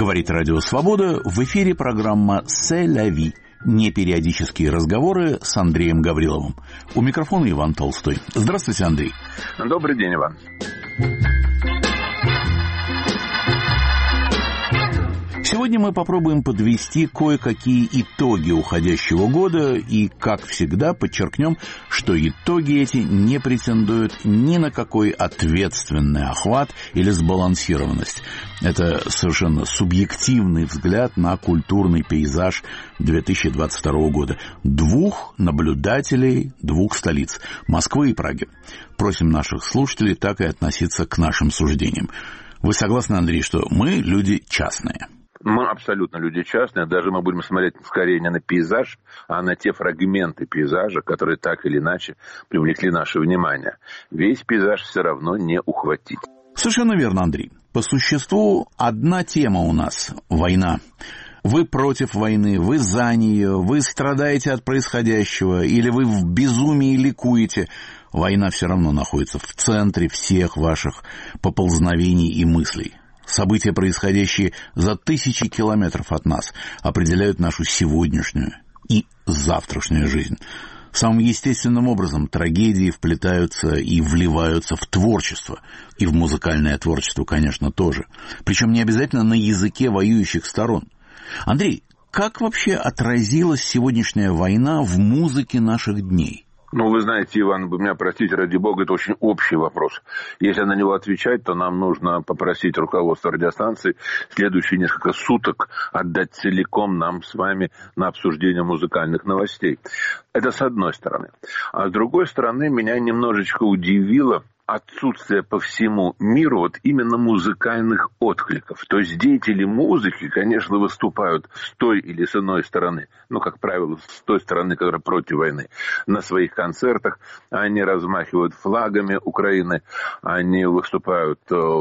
Говорит Радио Свобода, в эфире программа «C'est la vie». Непериодические разговоры с Андреем Гавриловым. У микрофона Иван Толстой. Здравствуйте, Андрей. Добрый день, Иван. Сегодня мы попробуем подвести кое-какие итоги уходящего года и, как всегда, подчеркнем, что итоги эти не претендуют ни на какой ответственный охват или сбалансированность. Это совершенно субъективный взгляд на культурный пейзаж 2022 года. Двух наблюдателей, двух столиц – Москвы и Праги. Просим наших слушателей так и относиться к нашим суждениям. Вы согласны, Андрей, что мы люди частные? Мы абсолютно люди частные, даже мы будем смотреть скорее не на пейзаж, а на те фрагменты пейзажа, которые так или иначе привлекли наше внимание. Весь пейзаж все равно не ухватить. Совершенно верно, Андрей. По существу одна тема у нас – война. Вы против войны, вы за нее, вы страдаете от происходящего, или вы в безумии ликуете. Война все равно находится в центре всех ваших поползновений и мыслей. События, происходящие за тысячи километров от нас, определяют нашу сегодняшнюю и завтрашнюю жизнь. Самым естественным образом трагедии вплетаются и вливаются в творчество. И в музыкальное творчество, конечно, тоже. Причем не обязательно на языке воюющих сторон. Андрей, как вообще отразилась сегодняшняя война в музыке наших дней? Ну, вы знаете, Иван, вы меня простите, ради бога, это очень общий вопрос. Если на него отвечать, то нам нужно попросить руководство радиостанции следующие несколько суток отдать целиком нам с вами на обсуждение музыкальных новостей. Это с одной стороны. А с другой стороны, меня немножечко удивило отсутствие по всему миру вот именно музыкальных откликов. То есть деятели музыки, конечно, выступают с той или с иной стороны, ну, как правило, с той стороны, которая против войны. На своих концертах они размахивают флагами Украины, они выступают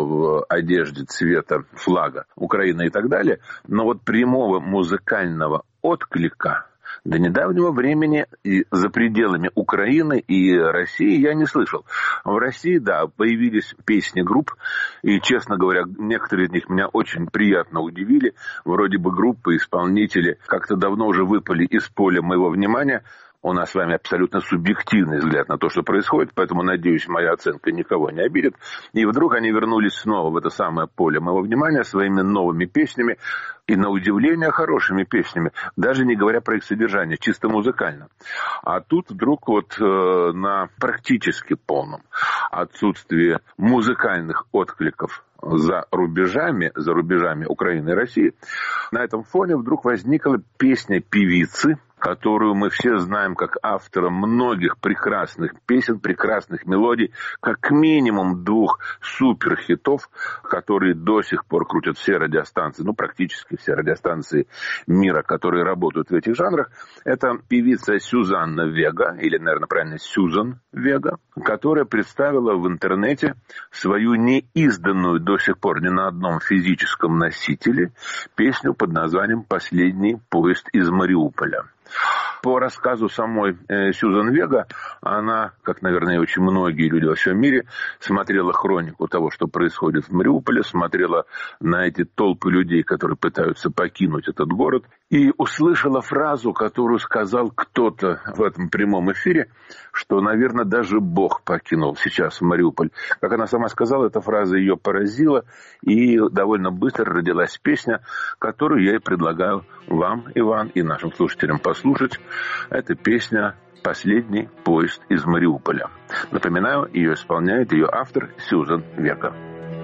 в одежде цвета флага Украины и так далее. Но вот прямого музыкального отклика до недавнего времени и за пределами Украины и России я не слышал. В России, да, появились песни групп, и, честно говоря, некоторые из них меня очень приятно удивили. Вроде бы группы, исполнители как-то давно уже выпали из поля моего внимания. У нас с вами абсолютно субъективный взгляд на то, что происходит, поэтому, надеюсь, моя оценка никого не обидит. И вдруг они вернулись снова в это самое поле моего внимания своими новыми песнями, и на удивление хорошими песнями, даже не говоря про их содержание, чисто музыкально. А тут вдруг вот на практически полном отсутствии музыкальных откликов за рубежами Украины и России, на этом фоне вдруг возникла песня певицы, которую мы все знаем как автора многих прекрасных песен, прекрасных мелодий, как минимум 2 суперхитов, которые до сих пор крутят все радиостанции, ну, практически все радиостанции мира, которые работают в этих жанрах. Это певица Сюзанна Вега, или, наверное, правильно, Сьюзан Вега, которая представила в интернете свою неизданную до сих пор ни на одном физическом носителе песню под названием «Последний поезд из Мариуполя». По рассказу самой Сьюзан Вега, она, как, наверное, очень многие люди во всем мире, смотрела хронику того, что происходит в Мариуполе, смотрела на эти толпы людей, которые пытаются покинуть этот город, и услышала фразу, которую сказал кто-то в этом прямом эфире, что, наверное, даже Бог покинул сейчас Мариуполь. Как она сама сказала, эта фраза ее поразила, и довольно быстро родилась песня, которую я и предлагаю вам, Иван, и нашим слушателям послушать. Это песня «Последний поезд из Мариуполя». Напоминаю, ее исполняет ее автор Сьюзан Вега.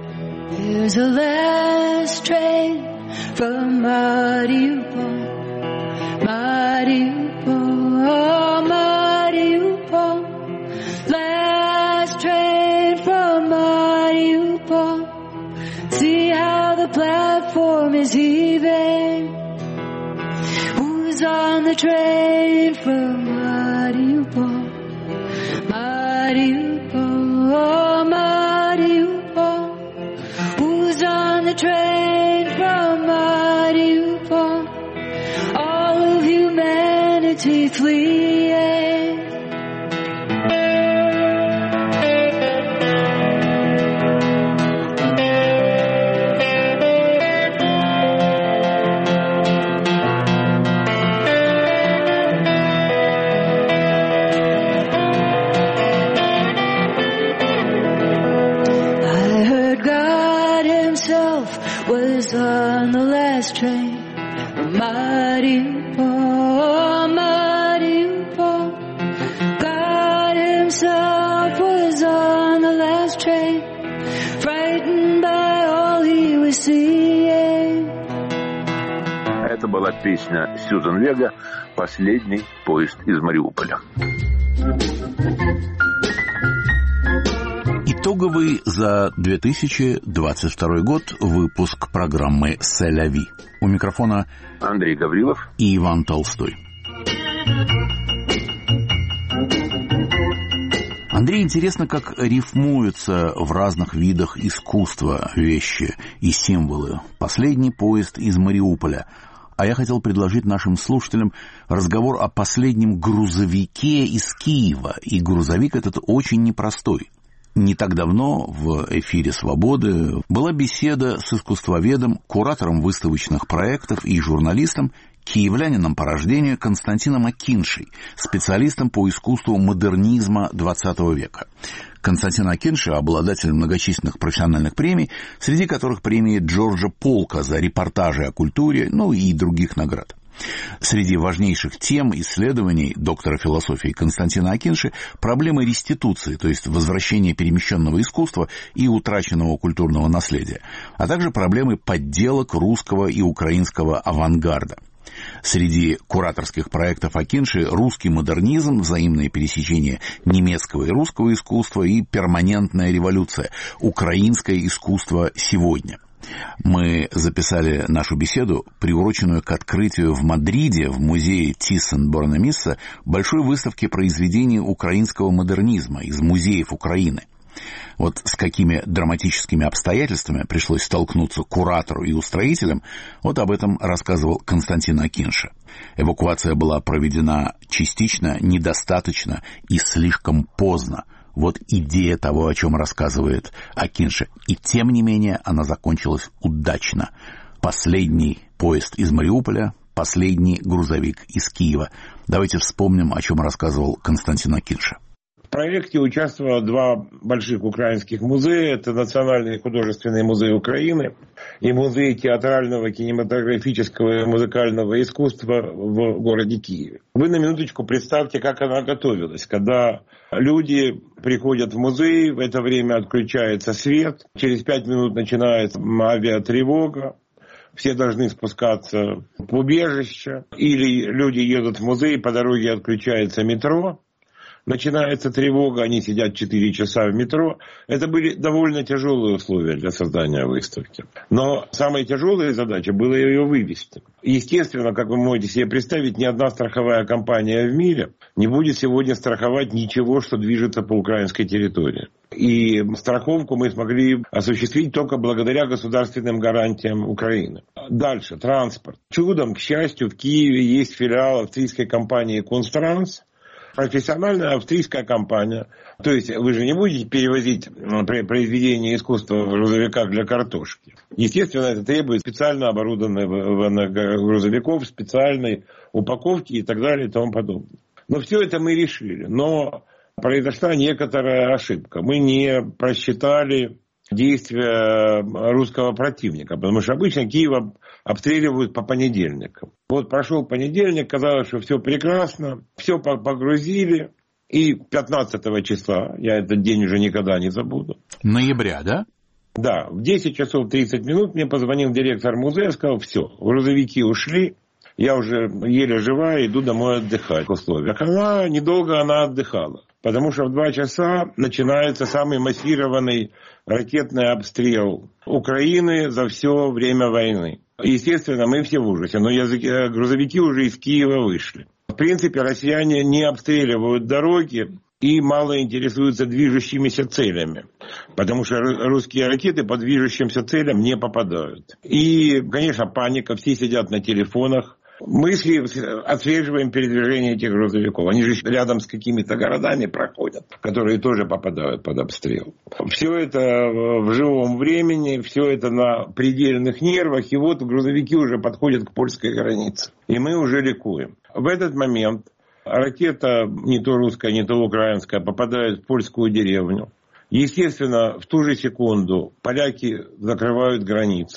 There's a last train from Mariupol, Mariupol, oh Mariupol. Last train from Mariupol. See how the platform is heaving. Who's on the train from Mariupol, Mariupol, oh Mariupol. Who's on the train from Mariupol? All of humanity fleeing. was on the last train from Mariupol, Mariupol. God himself was on the last train, frightened by all he was seeing. Это была песня Сьюзан Вега «Последний поезд из Мариуполя». Итоговый за 2022 год выпуск программы «C'est la vie». У микрофона Андрей Гаврилов и Иван Толстой. Андрей, интересно, как рифмуются в разных видах искусства вещи и символы. «Последний поезд из Мариуполя». А я хотел предложить нашим слушателям разговор о последнем грузовике из Киева. И грузовик этот очень непростой. Не так давно в эфире «Свободы» была беседа с искусствоведом, куратором выставочных проектов и журналистом, киевлянином по рождению Константином Акиншей, специалистом по искусству модернизма XX века. Константин Акинши – обладатель многочисленных профессиональных премий, среди которых премии Джорджа Полка за репортажи о культуре, ну и других наград. Среди важнейших тем исследований доктора философии Константина Акинши проблемы реституции, то есть возвращения перемещенного искусства и утраченного культурного наследия, а также проблемы подделок русского и украинского авангарда. Среди кураторских проектов Акинши русский модернизм, взаимное пересечение немецкого и русского искусства и перманентная революция, украинское искусство сегодня. Мы записали нашу беседу, приуроченную к открытию в Мадриде, в музее Тhyssen-Борнемисса, большой выставки произведений украинского модернизма из музеев Украины. Вот с какими драматическими обстоятельствами пришлось столкнуться куратору и устроителям, вот об этом рассказывал Константин Акинши. Эвакуация была проведена частично, недостаточно и слишком поздно. Вот идея того, о чем рассказывает Акинши. И тем не менее она закончилась удачно. Последний поезд из Мариуполя, последний грузовик из Киева. Давайте вспомним, о чем рассказывал Константин Акинши. В проекте участвовало два больших украинских музея. Это Национальный художественный музей Украины и музей театрального, кинематографического и музыкального искусства в городе Киеве. Вы на минуточку представьте, как она готовилась. Когда люди приходят в музей, в это время отключается свет, через 5 минут начинается авиатревога. Все должны спускаться в убежище. Или люди едут в музей, по дороге отключается метро. Начинается тревога, они сидят 4 часа в метро. Это были довольно тяжелые условия для создания выставки. Но самая тяжелая задача была ее вывести. Естественно, как вы можете себе представить, ни одна страховая компания в мире не будет сегодня страховать ничего, что движется по украинской территории. И страховку мы смогли осуществить только благодаря государственным гарантиям Украины. Дальше, транспорт. Чудом, к счастью, в Киеве есть филиал австрийской компании «Кунстранс». Профессиональная австрийская компания. То есть вы же не будете перевозить произведения искусства в грузовиках для картошки. Естественно, это требует специально оборудованных грузовиков, специальной упаковки и так далее и тому подобное. Но все это мы решили. Но произошла некоторая ошибка. Мы не просчитали действия русского противника, потому что обычно Киев обстреливают по понедельникам. Вот прошел понедельник, казалось, что все прекрасно, все погрузили, и 15 числа, я этот день уже никогда не забуду. Ноября, да? Да, в 10 часов 30 минут мне позвонил директор музея, сказал, все, грузовики ушли, я уже еле жива, иду домой отдыхать в условиях. Недолго она отдыхала, потому что в 2 часа начинается самый массированный ракетный обстрел Украины за все время войны. Естественно, мы все в ужасе, но грузовики уже из Киева вышли. В принципе, россияне не обстреливают дороги и мало интересуются движущимися целями, потому что русские ракеты по движущимся целям не попадают. И, конечно, паника, все сидят на телефонах. Мы отслеживаем передвижение этих грузовиков. Они же рядом с какими-то городами проходят, которые тоже попадают под обстрел. Все это в живом времени, все это на предельных нервах. И вот грузовики уже подходят к польской границе. И мы уже ликуем. В этот момент ракета, не то русская, не то украинская, попадает в польскую деревню. Естественно, в ту же секунду поляки закрывают границу.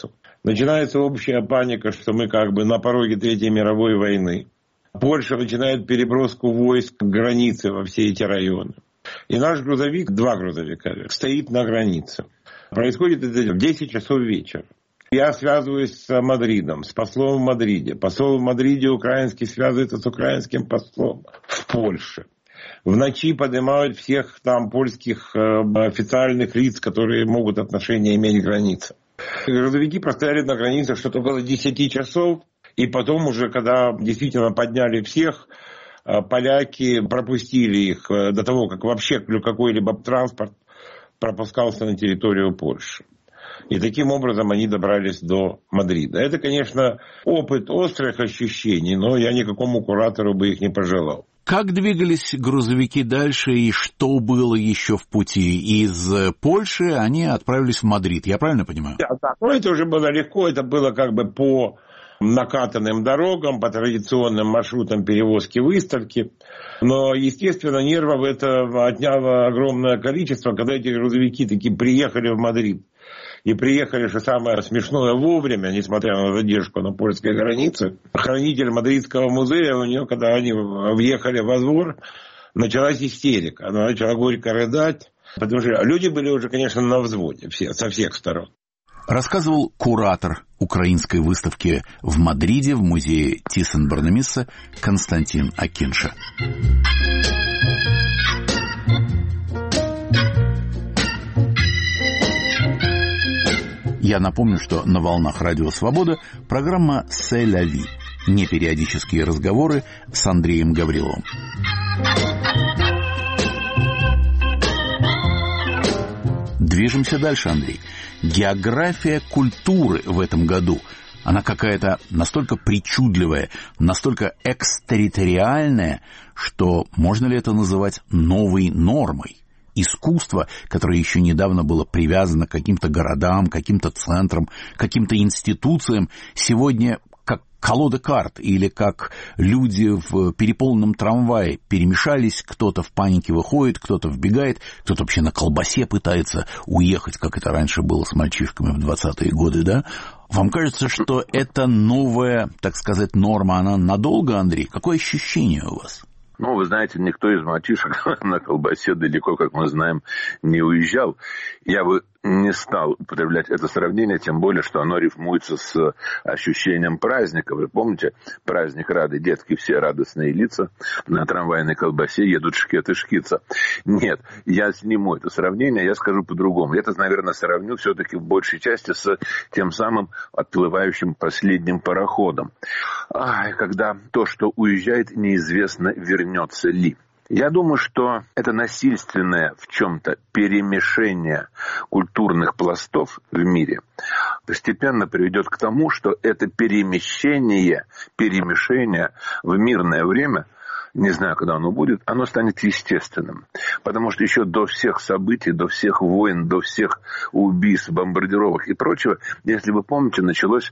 Начинается общая паника, что мы как бы на пороге Третьей мировой войны. Польша начинает переброску войск к границе во все эти районы. И наш грузовик, 2 грузовика, стоит на границе. Происходит это в 10 часов вечера. Я связываюсь с Мадридом, с послом в Мадриде. Посол в Мадриде украинский связывается с украинским послом в Польше. В ночи поднимают всех там польских официальных лиц, которые могут отношение иметь к границе. Грузовики простояли на границе что-то около 10 часов. И потом уже, когда действительно подняли всех, поляки пропустили их до того, как вообще какой-либо транспорт пропускался на территорию Польши. И таким образом они добрались до Мадрида. Это, конечно, опыт острых ощущений, но я никакому куратору бы их не пожелал. Как двигались грузовики дальше и что было еще в пути? Из Польши они отправились в Мадрид, я правильно понимаю? Да. Но это уже было легко, это было как бы по накатанным дорогам, по традиционным маршрутам перевозки выставки. Но, естественно, нервов это отняло огромное количество, когда эти грузовики таки приехали в Мадрид. И приехали, что самое смешное, вовремя, несмотря на задержку на польской границе. Хранитель Мадридского музея, у нее, когда они въехали во двор, началась истерика. Она начала горько рыдать, потому что люди были уже, конечно, на взводе все, со всех сторон. Рассказывал куратор украинской выставки в Мадриде в музее Тhyssen-Bornemisza Константин Акинша. Я напомню, что на волнах Радио Свобода программа «C'est la vie». Непериодические разговоры с Андреем Гавриловым. Движемся дальше, Андрей. География культуры в этом году, она какая-то настолько причудливая, настолько экстерриториальная, что можно ли это называть новой нормой? Искусство, которое еще недавно было привязано к каким-то городам, каким-то центрам, каким-то институциям, сегодня как колода карт или как люди в переполненном трамвае перемешались, кто-то в панике выходит, кто-то вбегает, кто-то вообще на колбасе пытается уехать, как это раньше было с мальчишками в 20-е годы, да? Вам кажется, что эта новая, так сказать, норма, она надолго, Андрей? Какое ощущение у вас? Ну, вы знаете, никто из мальчишек на колбасе далеко, как мы знаем, не уезжал. Я бы не стал употреблять это сравнение, тем более, что оно рифмуется с ощущением праздника. Вы помните, праздник рады, детки все радостные лица, на трамвайной колбасе едут шкет и шкица. Нет, я сниму это сравнение, я скажу по-другому. Я это, наверное, сравню все-таки в большей части с тем самым отплывающим последним пароходом. Когда то, что уезжает, неизвестно, вернется ли. Я думаю, что это насильственное в чем-то перемешение культурных пластов в мире постепенно приведет к тому, что это перемешение в мирное время, не знаю, когда оно будет, оно станет естественным. Потому что еще до всех событий, до всех войн, до всех убийств, бомбардировок и прочего, если вы помните, началось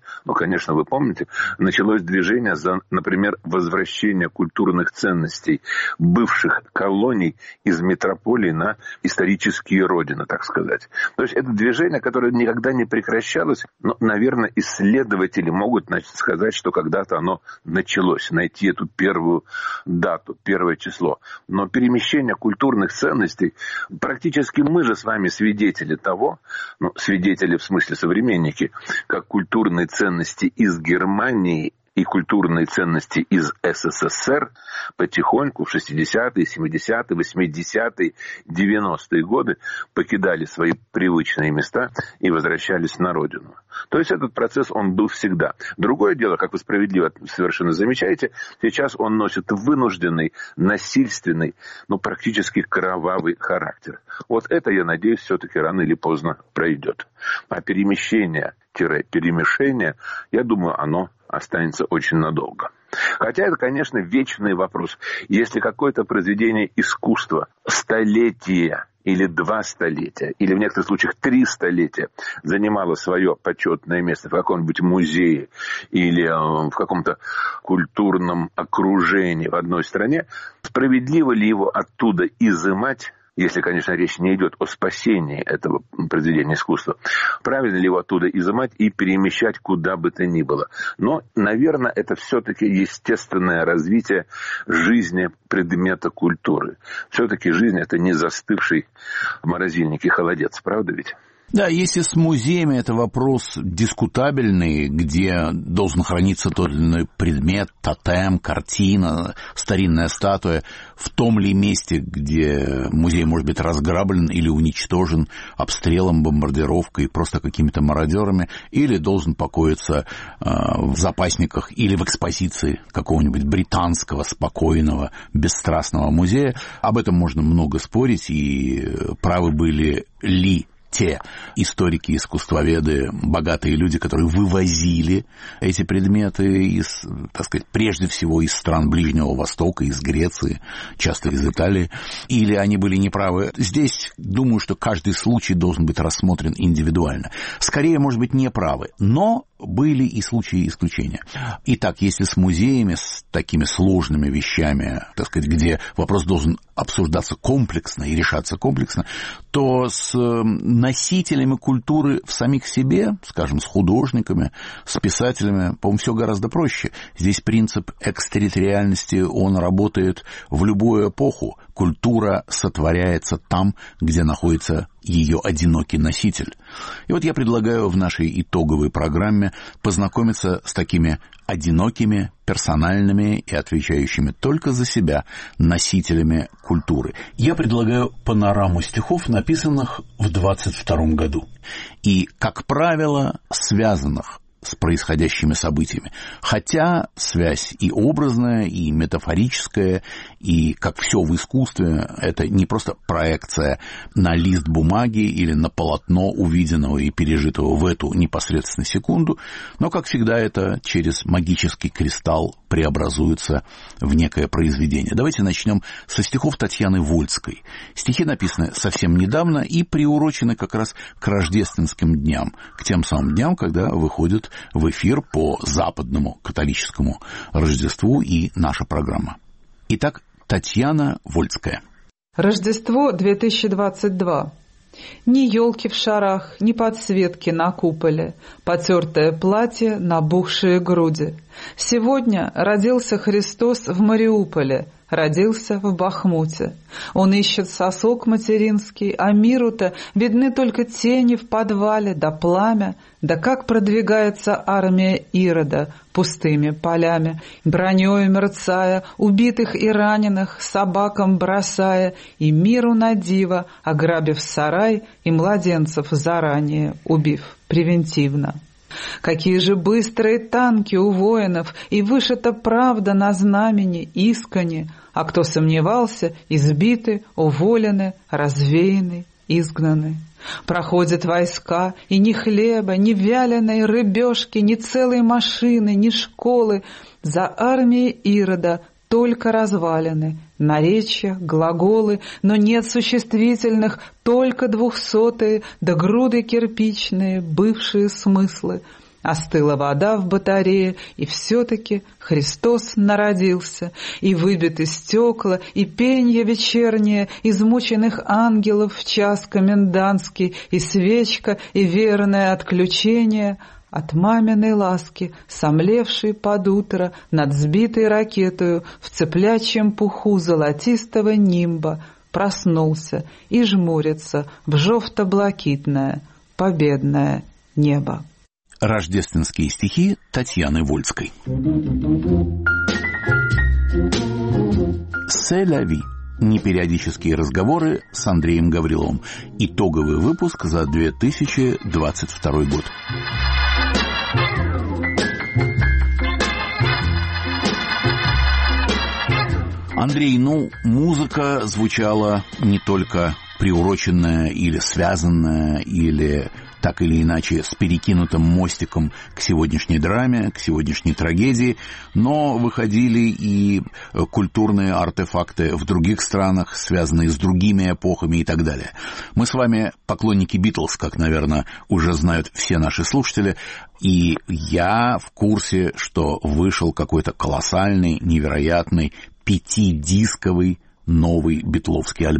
движение за, например, возвращение культурных ценностей бывших колоний из метрополии на исторические родины, так сказать. То есть это движение, которое никогда не прекращалось, но, наверное, исследователи могут сказать, что когда-то оно началось, найти эту первую дату, первое число. Но перемещение культурных ценностей, практически мы же с вами свидетели того, свидетели в смысле современники, как культурные ценности из Германии и культурные ценности из СССР потихоньку в 60-е, 70-е, 80-е, 90-е годы покидали свои привычные места и возвращались на родину. То есть этот процесс, он был всегда. Другое дело, как вы справедливо совершенно замечаете, сейчас он носит вынужденный, насильственный, практически кровавый характер. Вот это, я надеюсь, все-таки рано или поздно пройдет. А перемешение, я думаю, оно останется очень надолго. Хотя это, конечно, вечный вопрос. Если какое-то произведение искусства столетия или 2 столетия, или в некоторых случаях 3 столетия занимало свое почетное место в каком-нибудь музее или в каком-то культурном окружении в одной стране, справедливо ли его оттуда изымать, если, конечно, речь не идет о спасении этого произведения искусства, правильно ли его оттуда изымать и перемещать куда бы то ни было. Но, наверное, это все-таки естественное развитие жизни предмета культуры. Все-таки жизнь – это не застывший в морозильнике холодец, правда ведь? Да, если с музеями это вопрос дискутабельный, где должен храниться тот или иной предмет, тотем, картина, старинная статуя, в том ли месте, где музей может быть разграблен или уничтожен обстрелом, бомбардировкой, просто какими-то мародерами, или должен покоиться в запасниках или в экспозиции какого-нибудь британского, спокойного, бесстрастного музея. Об этом можно много спорить, и правы были ли те историки, искусствоведы, богатые люди, которые вывозили эти предметы из, так сказать, прежде всего из стран Ближнего Востока, из Греции, часто из Италии, или они были неправы. Здесь, думаю, что каждый случай должен быть рассмотрен индивидуально. Скорее, может быть, неправы, но были и случаи исключения. Итак, если с музеями, с такими сложными вещами, так сказать, где вопрос должен обсуждаться комплексно и решаться комплексно, то с носителями культуры в самих себе, скажем, с художниками, с писателями, по-моему, все гораздо проще. Здесь принцип экстерриториальности, он работает в любую эпоху. Культура сотворяется там, где находится ее одинокий носитель. И вот я предлагаю в нашей итоговой программе познакомиться с такими одинокими, персональными и отвечающими только за себя носителями культуры. Я предлагаю панораму стихов, написанных в 22 году. И, как правило, связанных с происходящими событиями. Хотя связь и образная, и метафорическая, и, как все в искусстве, это не просто проекция на лист бумаги или на полотно увиденного и пережитого в эту непосредственно секунду, но, как всегда, это через магический кристалл преобразуется в некое произведение. Давайте начнем со стихов Татьяны Вольской. Стихи написаны совсем недавно и приурочены как раз к рождественским дням, к тем самым дням, когда выходит в эфир по западному католическому Рождеству и наша программа. Итак, Татьяна Вольская. Рождество 2022. Ни елки в шарах, ни подсветки на куполе, потертое платье, набухшие груди. Сегодня родился Христос в Мариуполе, родился в Бахмуте. Он ищет сосок материнский, а миру-то видны только тени в подвале да пламя. Да как продвигается армия Ирода пустыми полями, бронёй мерцая, убитых и раненых собакам бросая, и миру на диво, ограбив сарай, и младенцев заранее убив превентивно. Какие же быстрые танки у воинов, и вышита правда на знамени искони, а кто сомневался, избиты, уволены, развеяны, изгнаны. Проходят войска, и ни хлеба, ни вяленой рыбешки, ни целой машины, ни школы. За армией Ирода только развалины, наречия, глаголы, но нет существительных, только 200-е, да груды кирпичные, бывшие смыслы. Остыла вода в батарее, и все-таки Христос народился, и выбиты стекла, и пенье вечернее измученных ангелов в час комендантский, и свечка, и верное отключение от маминой ласки, сомлевшей под утро над сбитой ракетою в цыплячьем пуху золотистого нимба, проснулся и жмурится в жовто-блакитное победное небо. Рождественские стихи Татьяны Вольской. «Се ля ви» – непериодические разговоры с Андреем Гавриловым. Итоговый выпуск за 2022 год. Андрей, музыка звучала не только приуроченная или связанная, или так или иначе с перекинутым мостиком к сегодняшней драме, к сегодняшней трагедии, но выходили и культурные артефакты в других странах, связанные с другими эпохами и так далее. Мы с вами поклонники Битлз, как, наверное, уже знают все наши слушатели, и я в курсе, что вышел какой-то колоссальный, невероятный 5-дисковый новый битловский альбом.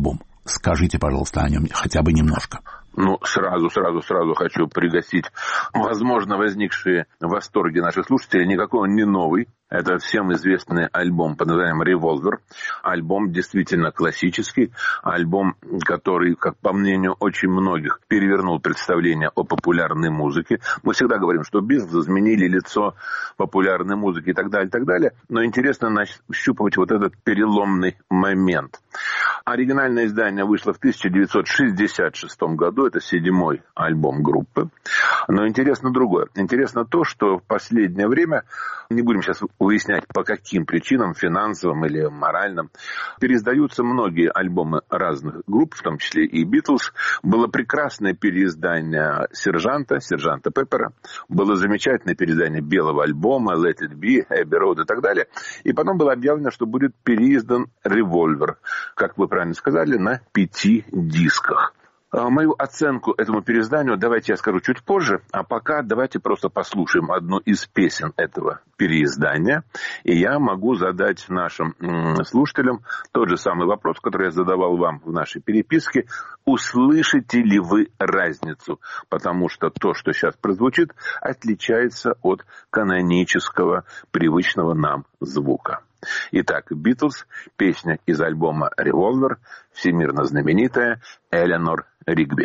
Скажите, пожалуйста, о нем хотя бы немножко. Ну, сразу хочу пригасить возможно возникшие восторги наших слушателей. Никакой он не новый. Это всем известный альбом под названием «Револьвер». Альбом действительно классический. Альбом, который, как по мнению очень многих, перевернул представление о популярной музыке. Мы всегда говорим, что Битлз изменили лицо популярной музыки и так далее, и так далее. Но интересно нащупывать вот этот переломный момент. Оригинальное издание вышло в 1966 году. Это 7-й альбом группы. Но интересно другое. Интересно то, что в последнее время, не будем сейчас выяснять, по каким причинам, финансовым или моральным, переиздаются многие альбомы разных групп, в том числе и Битлз. Было прекрасное переиздание Сержанта Пеппера. Было замечательное переиздание белого альбома Let It Be, Abbey Road и так далее. И потом было объявлено, что будет переиздан Револьвер, как вы правильно сказали, на 5 дисках. Мою оценку этому переизданию давайте я скажу чуть позже, а пока давайте просто послушаем одну из песен этого переиздания, и я могу задать нашим слушателям тот же самый вопрос, который я задавал вам в нашей переписке. Услышите ли вы разницу? Потому что то, что сейчас прозвучит, отличается от канонического, привычного нам звука. Итак, Битлз, песня из альбома «Револьвер», всемирно знаменитая «Эленор Ригби».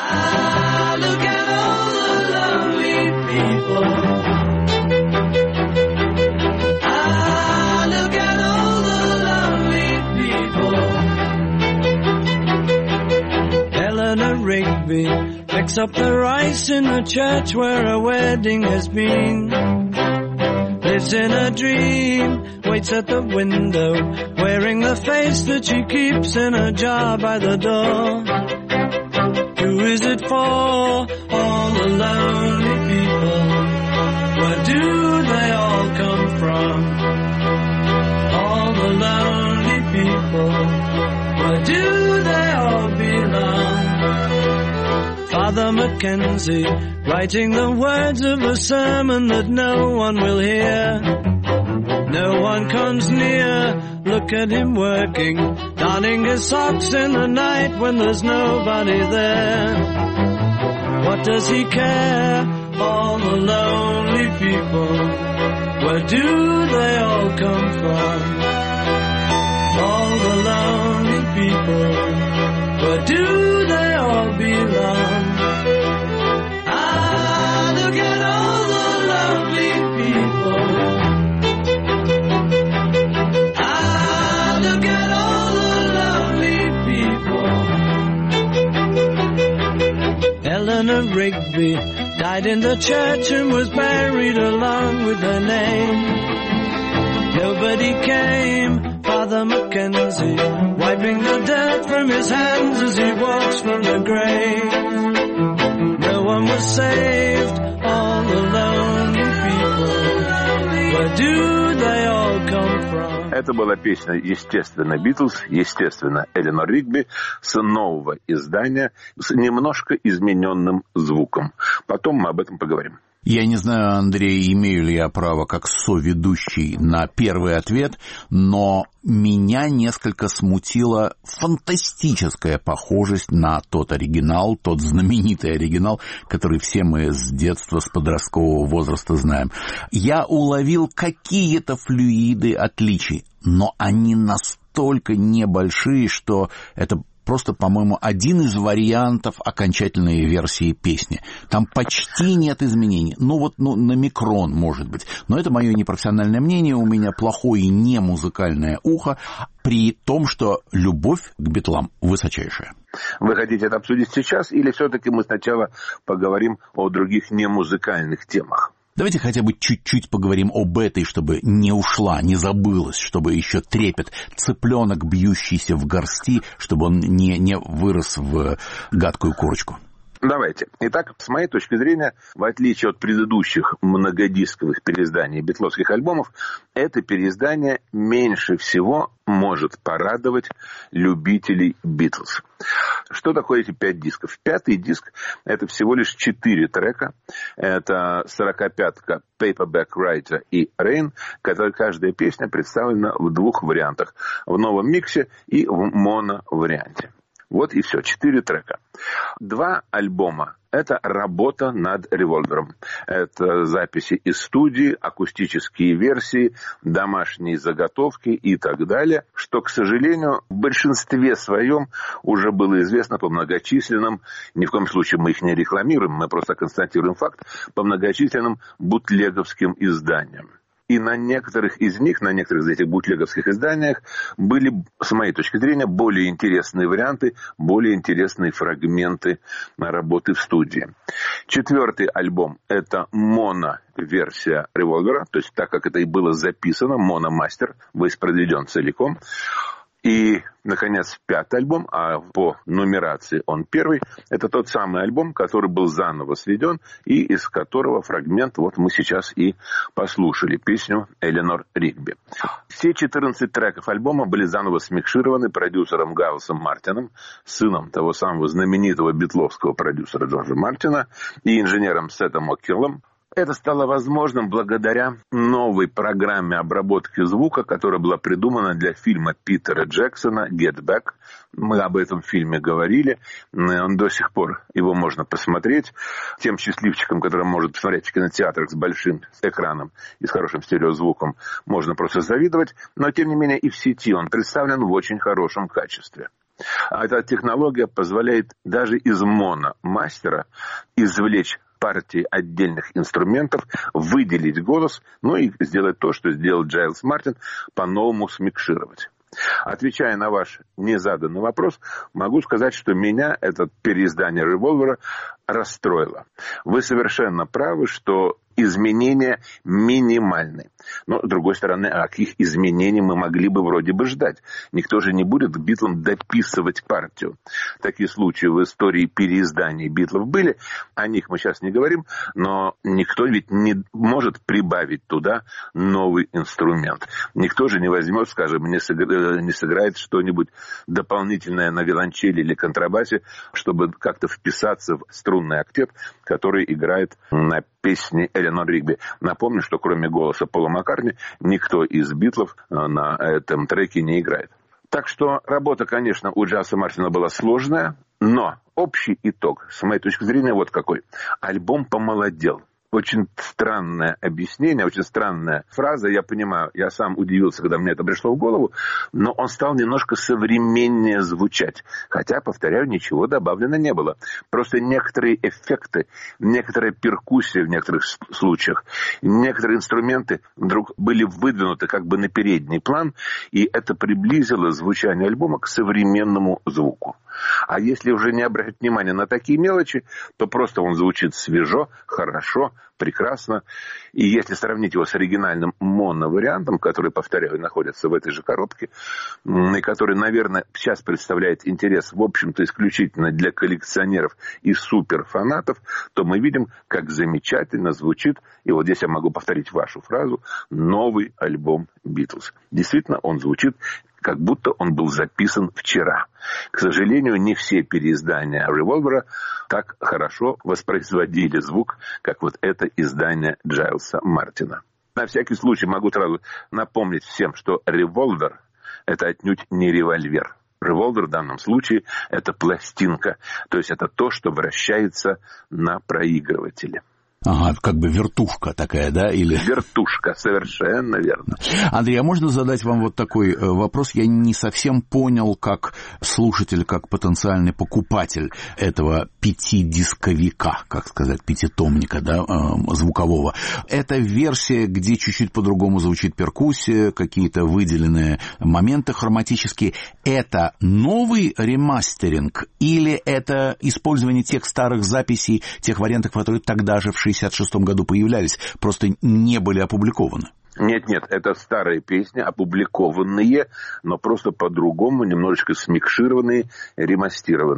Eleanor Rigby picks up the rice in the church where a wedding has been. Lives in a dream, waits at the window, wearing the face that she keeps in a jar by the door. Who is it for? All the lonely people. Where do they all come from? All the lonely people. Where do they all belong? Father Mackenzie, writing the words of a sermon that no one will hear. No one comes near, look at him working, darning his socks in the night when there's nobody there. What does he care? All the lonely people, where do they all come from? All the lonely people, where do they all belong? Ah, look at all the lovely people. Ah, look at all the lovely people. Eleanor Rigby died in the church and was buried along with her name. Nobody came, Father Mackenzie, wiping the dirt from his hands as he walks from the grave. No one was saved, all the lonely people. Where do they all come from? Это была песня, естественно, Битлз, естественно, Эленор Ригби, с нового издания, с немножко измененным звуком. Потом мы об этом поговорим. Я не знаю, Андрей, имею ли я право как соведущий на первый ответ, но меня несколько смутила фантастическая похожесть на тот оригинал, тот знаменитый оригинал, который все мы с детства, с подросткового возраста знаем. Я уловил какие-то флюиды отличий, но они настолько небольшие, что это просто, по-моему, один из вариантов окончательной версии песни. Там почти нет изменений. На микрон, может быть. Но это мое непрофессиональное мнение. У меня плохое не музыкальное ухо, при том, что любовь к Битлам высочайшая. Вы хотите это обсудить сейчас, или все-таки мы сначала поговорим о других немузыкальных темах? Давайте хотя бы чуть-чуть поговорим об этой, чтобы не ушла, не забылась, чтобы еще трепет, цыпленок, бьющийся в горсти, чтобы он не вырос в гадкую курочку. Давайте. Итак, с моей точки зрения, в отличие от предыдущих многодисковых переизданий битловских альбомов, это переиздание меньше всего может порадовать любителей Битлз. Что такое эти 5 дисков? 5-й диск – это всего лишь 4 трека. Это 45-ка Paperback Writer и Rain, которая каждая песня представлена в 2 вариантах. В новом миксе и в моно-варианте. Вот и все, 4 трека. 2 альбома – это работа над «Револьвером». Это записи из студии, акустические версии, домашние заготовки и так далее, что, к сожалению, в большинстве своем уже было известно по многочисленным, ни в коем случае мы их не рекламируем, мы просто констатируем факт, по многочисленным бутлеговским изданиям. И на некоторых из них, на некоторых из этих бутлеговских изданиях были, с моей точки зрения, более интересные варианты, более интересные фрагменты работы в студии. 4-й альбом – это моно-версия «Револьвера», то есть так, как это и было записано, мономастер, воспроизведен целиком. И, наконец, 5-й альбом, а по нумерации он 1-й, это тот самый альбом, который был заново сведен, и из которого фрагмент вот мы сейчас и послушали, песню Эленор Ригби. Все 14 треков альбома были заново смикшированы продюсером Гайлсом Мартином, сыном того самого знаменитого битловского продюсера Джорджа Мартина, и инженером Сетом О'Киллом. Это стало возможным благодаря новой программе обработки звука, которая была придумана для фильма Питера Джексона «Get Back». Мы об этом фильме говорили. Он до сих пор, его можно посмотреть. Тем счастливчикам, которые могут посмотреть в кинотеатрах с большим экраном и с хорошим стереозвуком, можно просто завидовать. Но, тем не менее, и в сети он представлен в очень хорошем качестве. Эта технология позволяет даже из мономастера извлечь партии отдельных инструментов, выделить голос, ну и сделать то, что сделал Джайлс Мартин, по-новому смикшировать. Отвечая на ваш незаданный вопрос, могу сказать, что меня это переиздание «Револьвера» расстроило. Вы совершенно правы, что изменения минимальны. Но, с другой стороны, а каких изменений мы могли бы вроде бы ждать? Никто же не будет к Битлам дописывать партию. Такие случаи в истории переизданий Битлов были. О них мы сейчас не говорим, но никто ведь не может прибавить туда новый инструмент. Никто же не возьмет, скажем, не сыграет что-нибудь дополнительное на виолончели или контрабасе, чтобы как-то вписаться в струнный октет, который играет на песни Эленор Ригби. Напомню, что кроме голоса Пола Маккартни никто из Битлов на этом треке не играет. Так что работа, конечно, у Джайлса Мартина была сложная, но общий итог, с моей точки зрения, вот какой. Альбом помолодел. Очень странное объяснение, очень странная фраза, я понимаю, я сам удивился, когда мне это пришло в голову, но он стал немножко современнее звучать. Хотя, повторяю, ничего добавлено не было. Просто некоторые эффекты, некоторая перкуссия в некоторых случаях, некоторые инструменты вдруг были выдвинуты как бы на передний план, и это приблизило звучание альбома к современному звуку. А если уже не обращать внимания на такие мелочи, то просто он звучит свежо, хорошо, прекрасно. И если сравнить его с оригинальным моно-вариантом, который, повторяю, находится в этой же коробке, и который, наверное, сейчас представляет интерес, в общем-то, исключительно для коллекционеров и суперфанатов, то мы видим, как замечательно звучит, и вот здесь я могу повторить вашу фразу, новый альбом «Битлз». Действительно, он звучит как будто он был записан вчера. К сожалению, не все переиздания «Револьвера» так хорошо воспроизводили звук, как вот это издание Джайлса Мартина. На всякий случай могу сразу напомнить всем, что «Револьвер» — это отнюдь не револьвер. Револьвер в данном случае — это пластинка, то есть это то, что вращается на проигрывателе. Ага, как бы вертушка такая, да? Или... Вертушка, совершенно верно. Андрей, а можно задать вам вот такой вопрос? Я не совсем понял, как слушатель, как потенциальный покупатель этого пятидисковика, как сказать, пятитомника, да, звукового. Это версия, где чуть-чуть по-другому звучит перкуссия, какие-то выделенные моменты хроматические. Это новый ремастеринг или это использование тех старых записей, тех вариантов, которые тогда же в 1966 году появлялись, просто не были опубликованы? Нет, это старые песни, опубликованные, но просто по-другому, немножечко смикшированные, ремастированные.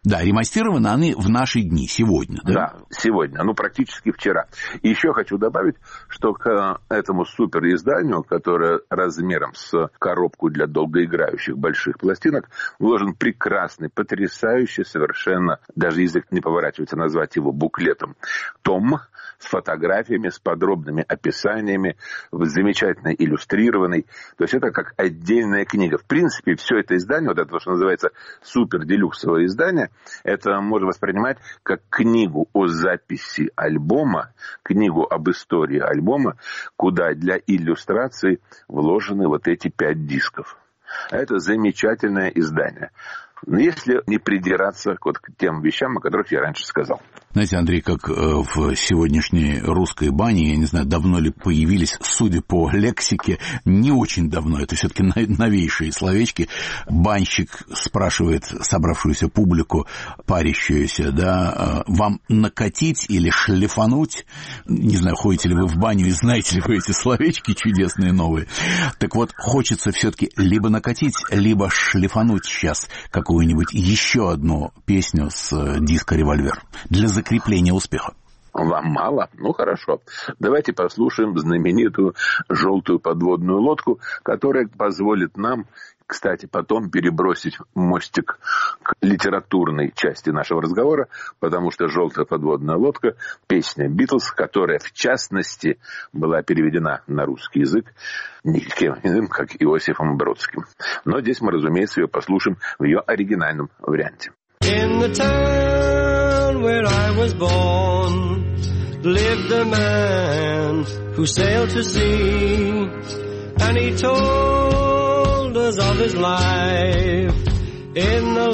Да, ремастированы они в наши дни, сегодня. Да, сегодня, практически вчера. И еще хочу добавить, что к этому суперизданию, которое размером с коробку для долгоиграющих больших пластинок, вложен прекрасный, потрясающий совершенно, даже язык не поворачивается назвать его буклетом, том с фотографиями, с подробными описаниями, замечательно иллюстрированный. То есть это как отдельная книга. В принципе, все это издание, вот это, что называется супер-делюксовое издание, это можно воспринимать как книгу о записи альбома, книгу об истории альбома, куда для иллюстрации вложены вот эти 5 дисков. Это замечательное издание. Если не придираться вот к тем вещам, о которых я раньше сказал. Знаете, Андрей, как в сегодняшней русской бане, я не знаю, давно ли появились, судя по лексике, не очень давно, это все-таки новейшие словечки. Банщик спрашивает собравшуюся публику, парящуюся, да, вам накатить или шлифануть? Не знаю, ходите ли вы в баню и знаете ли вы эти словечки чудесные новые. Так вот, хочется все-таки либо накатить, либо шлифануть сейчас какую-нибудь еще одну песню с диска «Револьвер» для закрепления успеха. Вам мало? Хорошо. Давайте послушаем знаменитую «Желтую подводную лодку», которая позволит нам, кстати, потом перебросить мостик к литературной части нашего разговора, потому что «Желтая подводная лодка» — песня «Битлз», которая, в частности, была переведена на русский язык никем иным, как Иосифом Бродским. Но здесь мы, разумеется, ее послушаем в ее оригинальном варианте. In the town where I was born lived a man who sailed to sea, and he told us of his life in the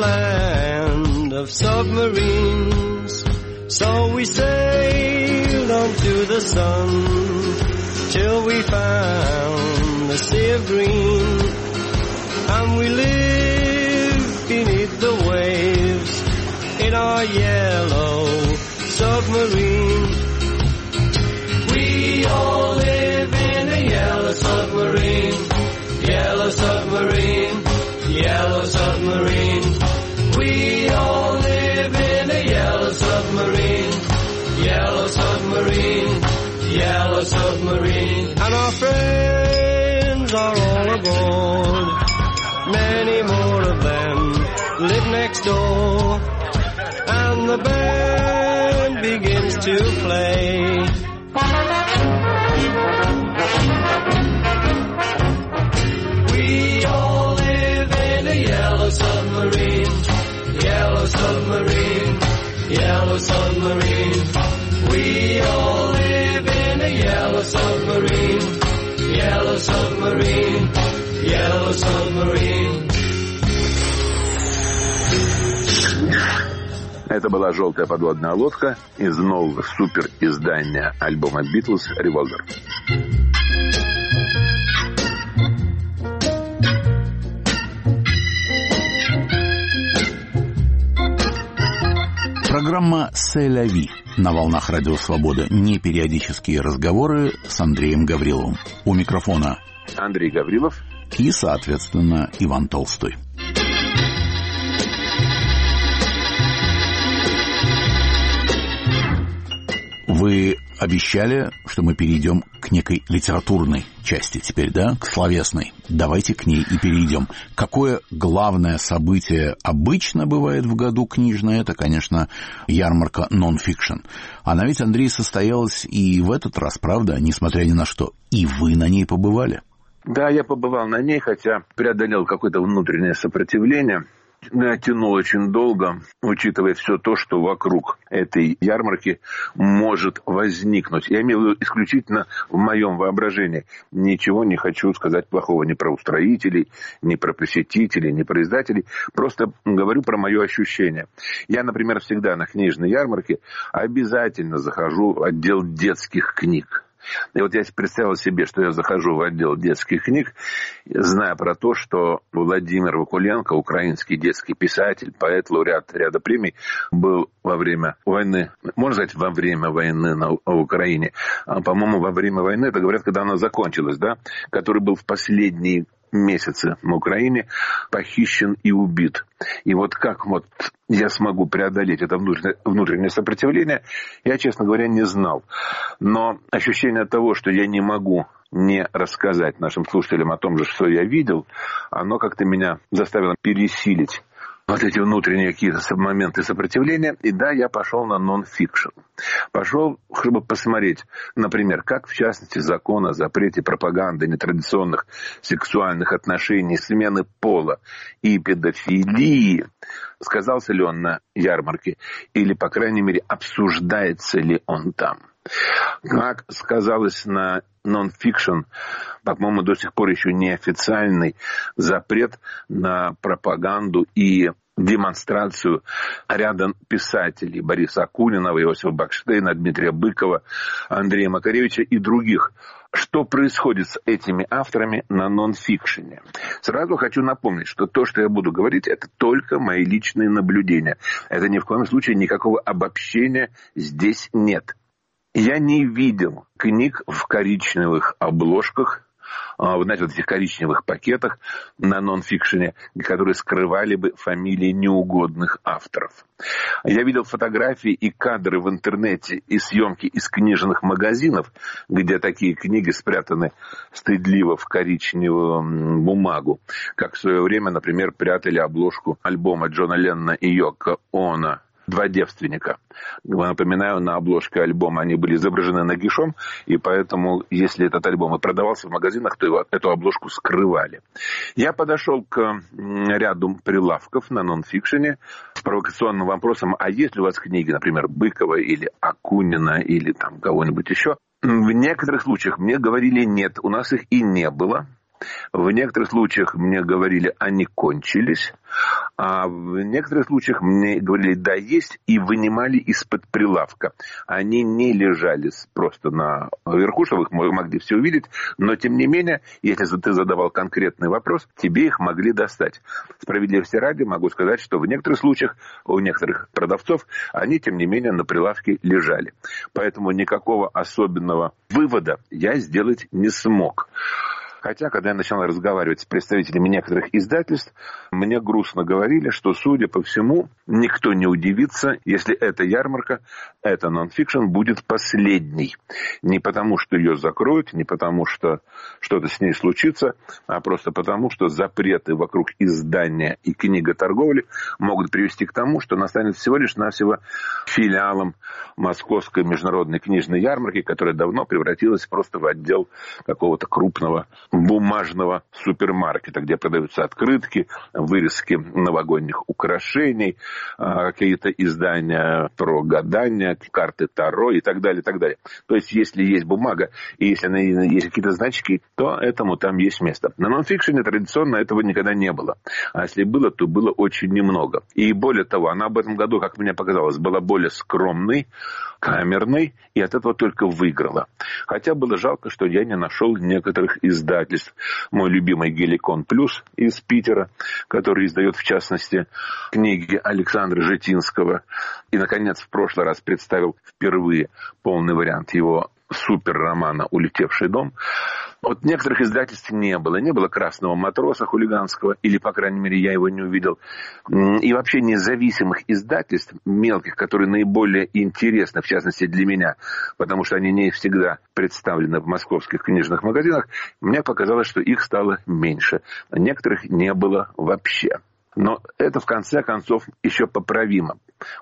land of submarines. So we sailed on to the sun till we found the sea of green, and we lived beneath the waves in our yellow submarine. We all live in a yellow submarine, yellow submarine, yellow submarine. We all live in a yellow submarine, yellow submarine, yellow submarine. And our friends are all aboard, many more of them live next door, and the band begins to play. We all live in a yellow submarine, yellow submarine, yellow submarine. We all live in a yellow submarine, yellow submarine, yellow submarine. Это была «Желтая подводная лодка» из нового супериздания альбома «Битлз» «Револьвер». Программа «C'est la vie» на волнах Радио Свобода. Непериодические разговоры с Андреем Гавриловым. У микрофона Андрей Гаврилов и, соответственно, Иван Толстой. Вы обещали, что мы перейдем к некой литературной части теперь, да, к словесной. Давайте к ней и перейдем. Какое главное событие обычно бывает в году книжное? Это, конечно, ярмарка нон-фикшн. Она ведь, Андрей, состоялась и в этот раз, правда, несмотря ни на что. И вы на ней побывали. Да, я побывал на ней, хотя преодолел какое-то внутреннее сопротивление. Я тянул очень долго, учитывая все то, что вокруг этой ярмарки может возникнуть. Я имею в виду исключительно в моем воображении. Ничего не хочу сказать плохого ни про устроителей, ни про посетителей, ни про издателей. Просто говорю про мое ощущение. Я, например, всегда на книжной ярмарке обязательно захожу в отдел детских книг. И вот я представил себе, что я захожу в отдел детских книг, зная про то, что Владимир Вакуленко, украинский детский писатель, поэт, лауреат ряда премий, был во время войны, можно сказать, во время войны на Украине, по-моему, во время войны, это говорят, когда она закончилась, да, который был в последние месяцы на Украине похищен и убит. И вот как вот я смогу преодолеть это внутреннее сопротивление, я, честно говоря, не знал. Но ощущение того, что я не могу не рассказать нашим слушателям о том же, что я видел, оно как-то меня заставило пересилить вот эти внутренние какие-то моменты сопротивления. И да, я пошел на нон-фикшн. Пошел, чтобы посмотреть, например, как, в частности, закон о запрете пропаганды нетрадиционных сексуальных отношений, смены пола и педофилии, сказался ли он на ярмарке, или, по крайней мере, обсуждается ли он там. Как сказалось на нон-фикшн, по-моему, до сих пор еще неофициальный запрет на пропаганду и демонстрацию ряда писателей: Бориса Акунинова, Иосифа Бакштейна, Дмитрия Быкова, Андрея Макаревича и других. Что происходит с этими авторами на нон-фикшене? Сразу хочу напомнить, что то, что я буду говорить, это только мои личные наблюдения. Это ни в коем случае никакого обобщения здесь нет. Я не видел книг в коричневых обложках, вы знаете, вот этих коричневых пакетах на нон-фикшене, которые скрывали бы фамилии неугодных авторов. Я видел фотографии и кадры в интернете и съемки из книжных магазинов, где такие книги спрятаны стыдливо в коричневую бумагу, как в свое время, например, прятали обложку альбома Джона Леннона и Йоко Оно «Два девственника». Напоминаю, на обложке альбома они были изображены нагишом, и поэтому, если этот альбом и продавался в магазинах, то эту обложку скрывали. Я подошел к ряду прилавков на нон-фикшене с провокационным вопросом: а есть ли у вас книги, например, Быкова или Акунина или там кого-нибудь еще? В некоторых случаях мне говорили: нет, у нас их и не было. В некоторых случаях мне говорили: они кончились. А в некоторых случаях мне говорили: да, есть, и вынимали из-под прилавка. Они не лежали просто наверху, чтобы их могли все увидеть, но тем не менее, если ты задавал конкретный вопрос, тебе их могли достать. Справедливости ради могу сказать, что в некоторых случаях у некоторых продавцов они, тем не менее, на прилавке лежали. Поэтому никакого особенного вывода я сделать не смог. Хотя, когда я начал разговаривать с представителями некоторых издательств, мне грустно говорили, что, судя по всему, никто не удивится, если эта ярмарка, эта нон-фикшн будет последней. Не потому, что ее закроют, не потому, что что-то с ней случится, а просто потому, что запреты вокруг издания и книготорговли могут привести к тому, что она станет всего лишь навсего филиалом Московской международной книжной ярмарки, которая давно превратилась просто в отдел какого-то крупного бумажного супермаркета, где продаются открытки, вырезки новогодних украшений, какие-то издания про гадания, карты Таро и так далее, и так далее. То есть, если есть бумага и если есть какие-то значки, то этому там есть место. На нон-фикшене традиционно этого никогда не было. А если было, то было очень немного. И более того, она в этом году, как мне показалось, была более скромной, камерной, и от этого только выиграла. Хотя было жалко, что я не нашел некоторых издательств. Мой любимый Геликон Плюс из Питера, который издает, в частности, книги Александра Житинского. И, наконец, в прошлый раз представил впервые полный вариант его суперромана «Улетевший дом». Вот некоторых издательств не было. Не было «Красного матроса» хулиганского, или, по крайней мере, я его не увидел. И вообще независимых издательств, мелких, которые наиболее интересны, в частности, для меня, потому что они не всегда представлены в московских книжных магазинах, мне показалось, что их стало меньше. Некоторых не было вообще. Но это, в конце концов, еще поправимо.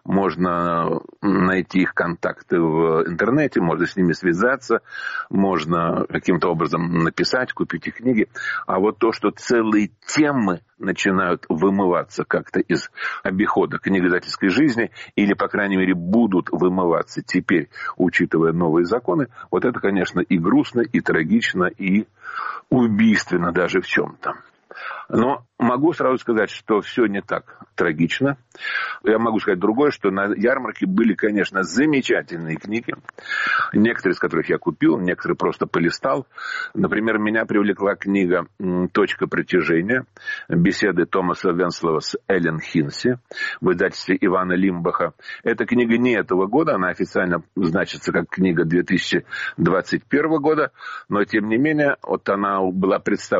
Можно найти их контакты в интернете, можно с ними связаться, можно каким-то образом написать, купить их книги. А вот то, что целые темы начинают вымываться как-то из обихода книгоиздательской жизни, или, по крайней мере, будут вымываться теперь, учитывая новые законы, вот это, конечно, и грустно, и трагично, и убийственно даже в чем-то. Но могу сразу сказать, что все не так трагично. Я могу сказать другое, что на ярмарке были, конечно, замечательные книги. Некоторые из которых я купил, некоторые просто полистал. Например, меня привлекла книга «Точка притяжения», беседы Томаса Венслова с Эллен Хинси в издательстве Ивана Лимбаха. Эта книга не этого года, она официально значится как книга 2021 года, но, тем не менее, вот она была представлена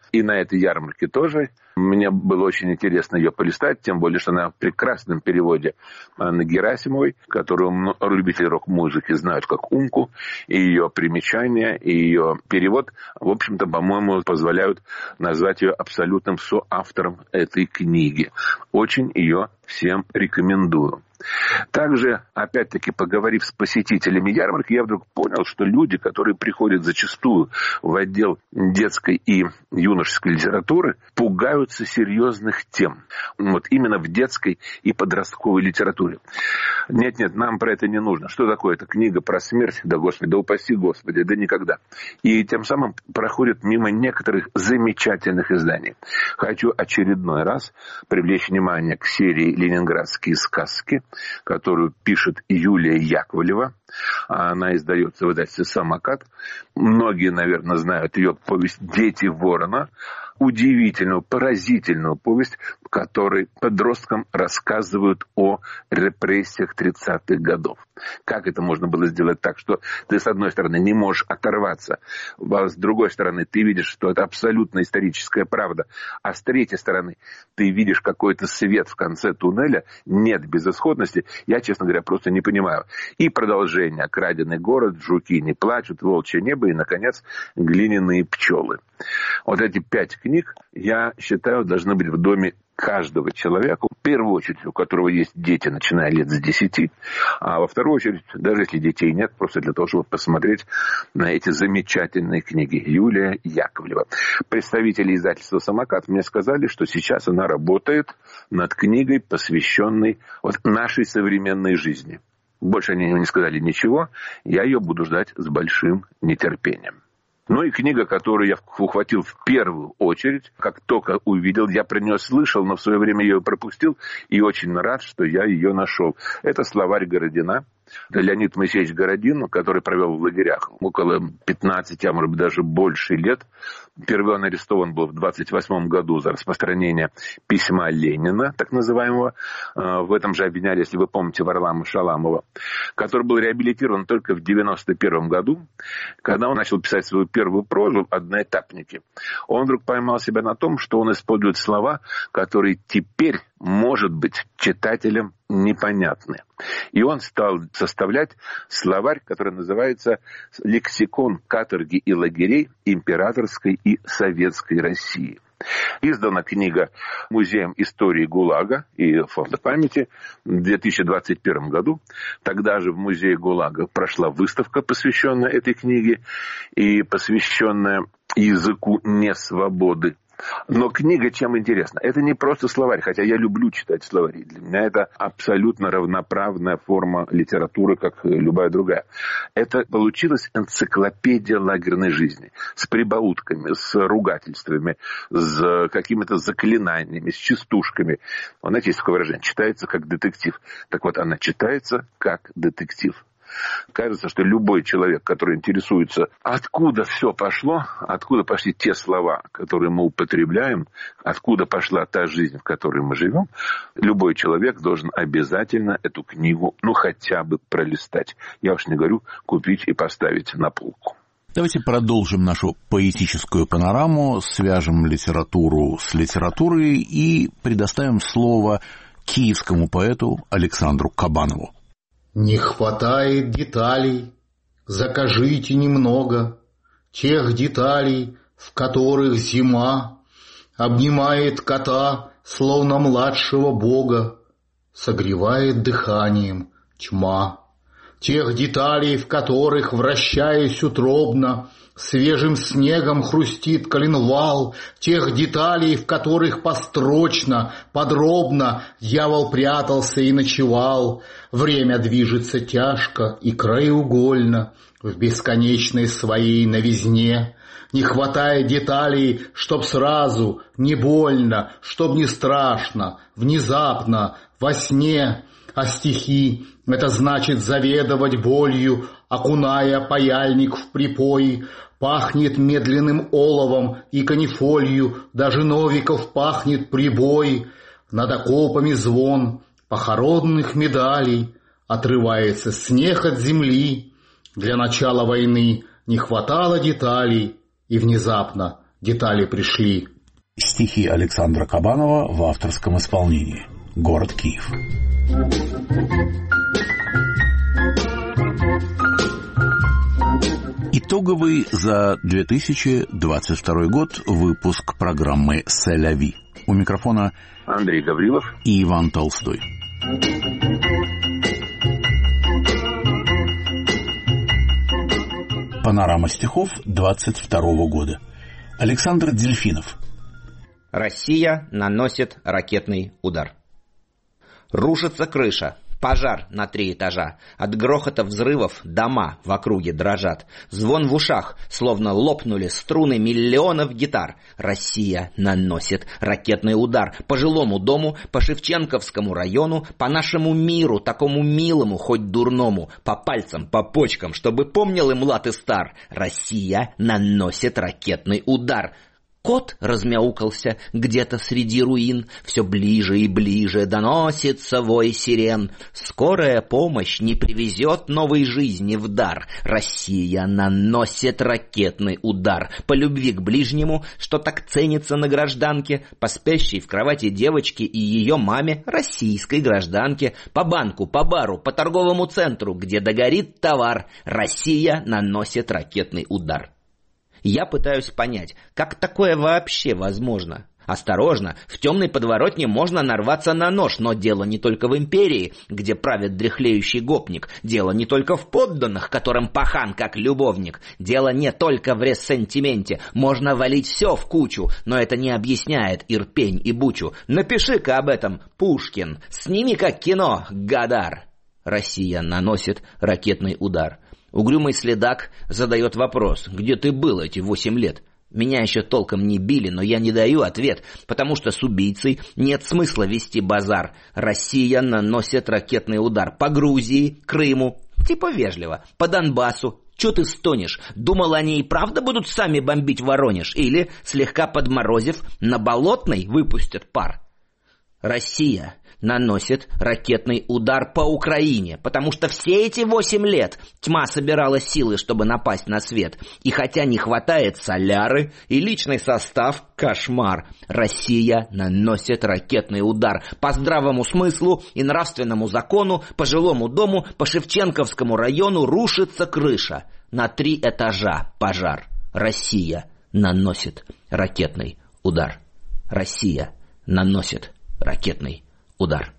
И на этой ярмарке тоже. Мне было очень интересно ее полистать, тем более, что она в прекрасном переводе Анны Герасимовой, которую любители рок-музыки знают как Умку, и ее примечания, и ее перевод, в общем-то, по-моему, позволяют назвать ее абсолютным соавтором этой книги. Очень ее всем рекомендую. Также, опять-таки, поговорив с посетителями ярмарки, я вдруг понял, что люди, которые приходят зачастую в отдел детской и юношеской литературы, пугаются серьезных тем. Вот именно в детской и подростковой литературе. Нет, нам про это не нужно. Что такое? Это книга про смерть? Да, Господи, да упаси Господи, да никогда. И тем самым проходят мимо некоторых замечательных изданий. Хочу очередной раз привлечь внимание к серии «Ленинградские сказки», которую пишет Юлия Яковлева. Она издается в издательстве «Самокат». Многие, наверное, знают ее повесть «Дети ворона». Удивительную, поразительную повесть, в которой подросткам рассказывают о репрессиях 30-х годов. Как это можно было сделать так, что ты, с одной стороны, не можешь оторваться, а с другой стороны, ты видишь, что это абсолютно историческая правда, а с третьей стороны, ты видишь какой-то свет в конце туннеля, нет безысходности, я, честно говоря, просто не понимаю. И продолжение «Краденый город», «Жуки не плачут», «Волчье небо» и, наконец, «Глиняные пчелы». Вот эти 5 книг, я считаю, должны быть в доме каждого человека, в первую очередь, у которого есть дети, начиная лет с 10, а во вторую очередь, даже если детей нет, просто для того, чтобы посмотреть на эти замечательные книги. Юлия Яковлева. Представители издательства «Самокат» мне сказали, что сейчас она работает над книгой, посвященной нашей современной жизни. Больше они не сказали ничего, я ее буду ждать с большим нетерпением. Ну и книга, которую я ухватил в первую очередь, как только увидел, я про нее слышал, но в свое время ее пропустил, и очень рад, что я ее нашел. Это словарь Городина. Это Леонид Моисеевич Городин, который провел в лагерях около 15, а может быть даже больше лет. Впервые он арестован был в 1928 году за распространение письма Ленина, так называемого. В этом же обвиняли, если вы помните, Варлама Шаламова, который был реабилитирован только в 1991 году, когда он начал писать свою первую прозу «Одноэтапники». Он вдруг поймал себя на том, что он использует слова, которые теперь, может быть, читателям непонятны. И он стал составлять словарь, который называется «Лексикон каторги и лагерей императорской и советской России». Издана книга Музеем истории ГУЛАГа и Фонда памяти в 2021 году. Тогда же в Музее ГУЛАГа прошла выставка, посвященная этой книге и посвященная языку несвободы. Но книга чем интересна? Это не просто словарь, хотя я люблю читать словари. Для меня это абсолютно равноправная форма литературы, как любая другая. Это получилась энциклопедия лагерной жизни. С прибаутками, с ругательствами, с какими-то заклинаниями, с частушками. Знаете, есть такое выражение: читается как детектив. Так вот, она читается как детектив. Кажется, что любой человек, который интересуется, откуда все пошло, откуда пошли те слова, которые мы употребляем, откуда пошла та жизнь, в которой мы живем, любой человек должен обязательно эту книгу, хотя бы пролистать. Я уж не говорю, купить и поставить на полку. Давайте продолжим нашу поэтическую панораму, свяжем литературу с литературой и предоставим слово киевскому поэту Александру Кабанову. Не хватает деталей, закажите немного, тех деталей, в которых зима обнимает кота, словно младшего бога, согревает дыханием тьма. Тех деталей, в которых, вращаясь утробно, свежим снегом хрустит коленвал, тех деталей, в которых построчно, подробно дьявол прятался и ночевал. Время движется тяжко и краеугольно в бесконечной своей новизне. Не хватает деталей, чтоб сразу, не больно, чтоб не страшно, внезапно, во сне. А стихи — это значит заведовать болью, окуная паяльник в припой. Пахнет медленным оловом и канифолью, даже Новиков пахнет прибой. Над окопами звон похоронных медалей, отрывается снег от земли. Для начала войны не хватало деталей, и внезапно детали пришли. Стихи Александра Кабанова в авторском исполнении. Город Киев. Итоговый за 2022 год выпуск программы «Сель-ля-ви». У микрофона Андрей Гаврилов и Иван Толстой. Панорама стихов 22 года. Александр Дельфинов. Россия наносит ракетный удар. Рушится крыша. Пожар на 3 этажа. От грохота взрывов дома в округе дрожат. Звон в ушах, словно лопнули струны миллионов гитар. Россия наносит ракетный удар по жилому дому, по Шевченковскому району, по нашему миру, такому милому, хоть дурному, по пальцам, по почкам, чтобы помнил и млад, и стар. Россия наносит ракетный удар. Кот размяукался где-то среди руин, все ближе и ближе доносится вой сирен. Скорая помощь не привезет новой жизни в дар. Россия наносит ракетный удар по любви к ближнему, что так ценится на гражданке, по спящей в кровати девочке и ее маме, российской гражданке, по банку, по бару, по торговому центру, где догорит товар. Россия наносит ракетный удар. Я пытаюсь понять, как такое вообще возможно? Осторожно, в темной подворотне можно нарваться на нож, но дело не только в империи, где правит дряхлеющий гопник, дело не только в подданных, которым пахан как любовник, дело не только в рессентименте, можно валить все в кучу, но это не объясняет Ирпень и Бучу. Напиши-ка об этом, Пушкин, сними как кино, Гадар. Россия наносит ракетный удар. Угрюмый следак задает вопрос: где ты был эти 8 лет? Меня еще толком не били, но я не даю ответ, потому что с убийцей нет смысла вести базар. Россия наносит ракетный удар по Грузии, Крыму, типа вежливо, по Донбассу. Чё ты стонешь? Думал, они и правда будут сами бомбить Воронеж? Или, слегка подморозив, на Болотной выпустят пар? Россия наносит ракетный удар по Украине, потому что все эти 8 лет тьма собирала силы, чтобы напасть на свет. И хотя не хватает соляры и личный состав — кошмар, Россия наносит ракетный удар по здравому смыслу и нравственному закону, по жилому дому, по Шевченковскому району рушится крыша. На 3 этажа пожар. Россия наносит ракетный удар. Россия наносит ракетный удар.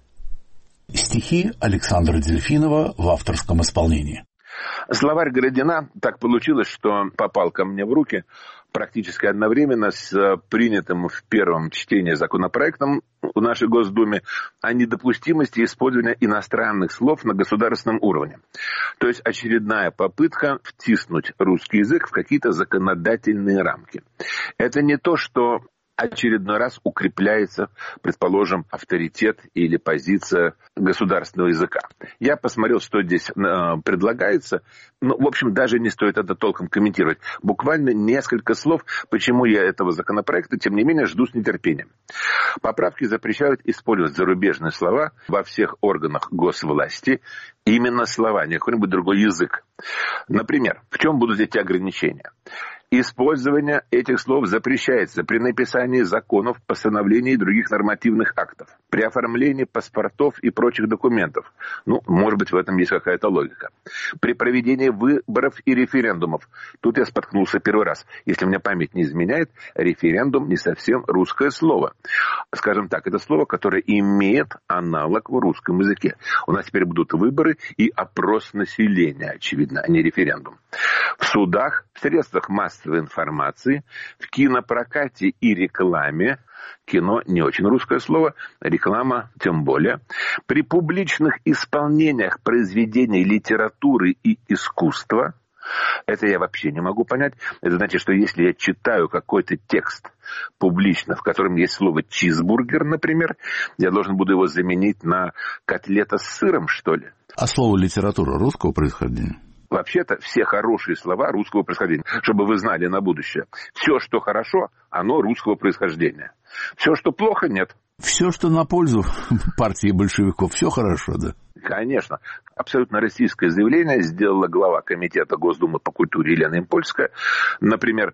Стихи Александра Дельфинова в авторском исполнении. Словарь Городина так получилось, что попал ко мне в руки практически одновременно с принятым в первом чтении законопроектом в нашей Госдуме о недопустимости использования иностранных слов на государственном уровне. То есть очередная попытка втиснуть русский язык в какие-то законодательные рамки. Это не то, что очередной раз укрепляется, предположим, авторитет или позиция государственного языка. Я посмотрел, что здесь предлагается. Ну, в общем, даже не стоит это толком комментировать. Буквально несколько слов, почему я этого законопроекта, тем не менее, жду с нетерпением. Поправки запрещают использовать зарубежные слова во всех органах госвласти. Именно слова, не какой-нибудь другой язык. Например, в чем будут эти ограничения? Использование этих слов запрещается при написании законов, постановлений и других нормативных актов, при оформлении паспортов и прочих документов. Ну, может быть, в этом есть какая-то логика. При проведении выборов и референдумов. Тут я споткнулся первый раз. Если мне память не изменяет, референдум не совсем русское слово. Скажем так, это слово, которое имеет аналог в русском языке. У нас теперь будут выборы и опрос населения, очевидно, а не референдум. В судах, в средствах массовой информации, в кинопрокате и рекламе, кино не очень русское слово, реклама тем более, при публичных исполнениях произведений литературы и искусства, это я вообще не могу понять. Это значит, что если я читаю какой-то текст публично, в котором есть слово «чизбургер», например, я должен буду его заменить на «котлета с сыром», что ли? А слово «литература» русского происхождения? Вообще-то все хорошие слова русского происхождения, чтобы вы знали на будущее. Все, что хорошо, оно русского происхождения. Все, что плохо, нет. Все, что на пользу партии большевиков, все хорошо, да? Конечно. Абсолютно российское заявление сделала глава комитета Госдумы по культуре Елена Импольская. Например,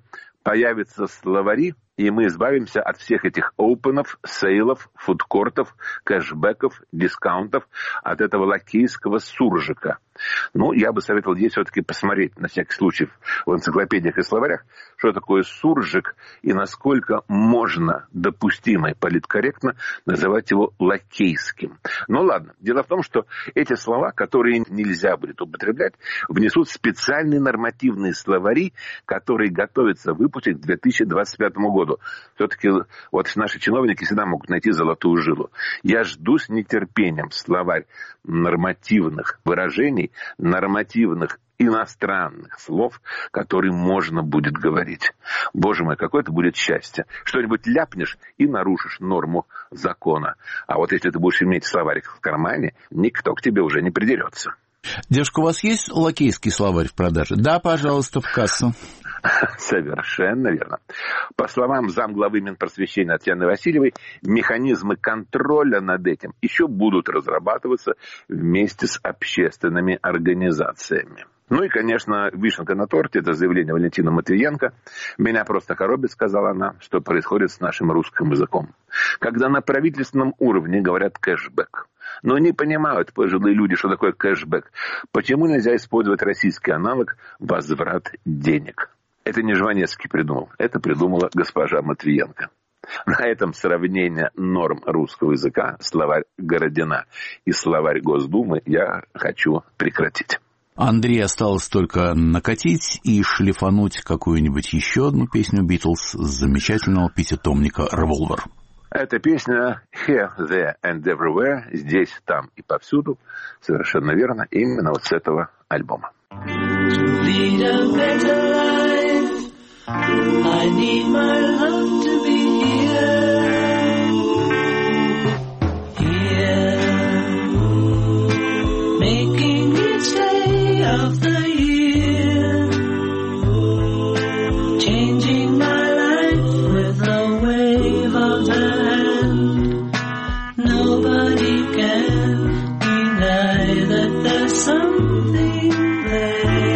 Появятся словари, и мы избавимся от всех этих опенов, сейлов, фудкортов, кэшбэков, дискаунтов, от этого лакейского суржика. Ну, я бы советовал здесь все-таки посмотреть, на всякий случай, в энциклопедиях и словарях, что такое суржик и насколько можно допустимо и политкорректно называть его лакейским. Ну, ладно. Дело в том, что эти слова, которые нельзя будет употреблять, внесут специальные нормативные словари, которые готовятся выпустить к 2025 году. Все-таки вот наши чиновники всегда могут найти золотую жилу. Я жду с нетерпением словарь нормативных выражений, нормативных иностранных слов, которые можно будет говорить. Боже мой, какое это будет счастье. Что-нибудь ляпнешь и нарушишь норму закона. А вот если ты будешь иметь словарик в кармане, никто к тебе уже не придерется. Девушка, у вас есть лакейский словарь в продаже? Да, пожалуйста, в кассу. Совершенно верно. По словам замглавы Минпросвещения Татьяны Васильевой, механизмы контроля над этим еще будут разрабатываться вместе с общественными организациями. Ну и, конечно, вишенка на торте – это заявление Валентины Матвиенко. «Меня просто коробит», — сказала она, — что происходит с нашим русским языком. Когда на правительственном уровне говорят «кэшбэк», но не понимают пожилые люди, что такое кэшбэк. Почему нельзя использовать российский аналог «возврат денег»? Это не Жванецкий придумал, это придумала госпожа Матвиенко. На этом сравнение норм русского языка, словарь Городина и словарь Госдумы, я хочу прекратить. Андрей, осталось только накатить и шлифануть какую-нибудь еще одну песню «Битлз» с замечательного пятитомника «Револвер». Эта песня «Here, There and Everywhere», здесь, там и повсюду, совершенно верно, именно вот с этого альбома. I need my love to be here, making each day of the year, changing my life with a wave of the hand. Nobody can deny that there's something there.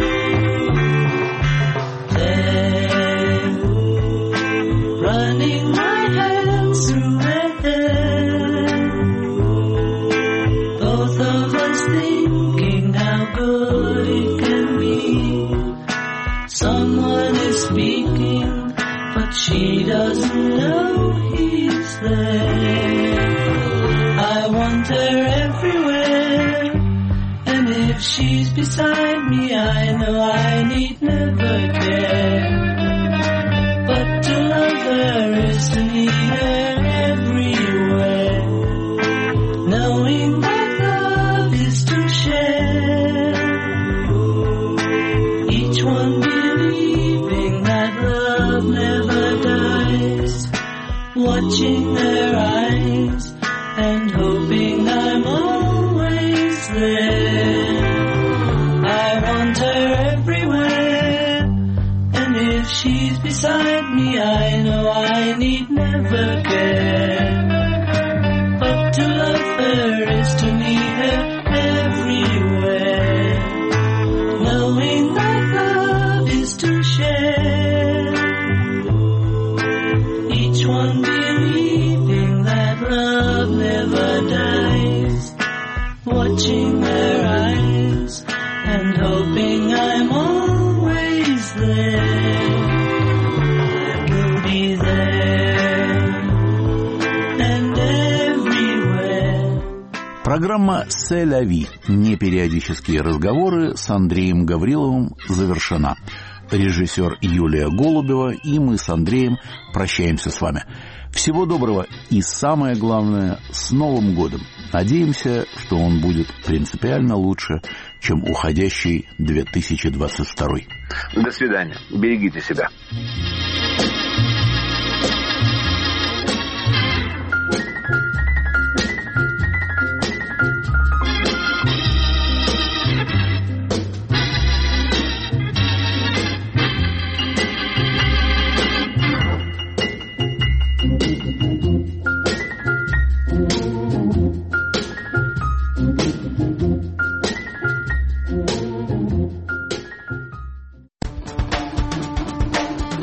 Running my hands through her hair, both of us thinking how good it can be. Someone is speaking, but she doesn't know he's there. I want her everywhere, and if she's beside me, I know I need never care. But to love her is to need her everywhere, knowing that love is to share. Each one believing that love never dies, watching their eyes and hoping I'm always there. I want her everywhere, and if she's beside me, I know I need never care. But to love her is to need her everywhere, knowing that love is to share. Each one believing that love never dies, watching their eyes and hoping I'm always there. Программа «C'est la vie» – непериодические разговоры с Андреем Гавриловым завершена. Режиссер Юлия Голубева и мы с Андреем прощаемся с вами. Всего доброго и, самое главное, с Новым годом. Надеемся, что он будет принципиально лучше, чем уходящий 2022. До свидания. Берегите себя.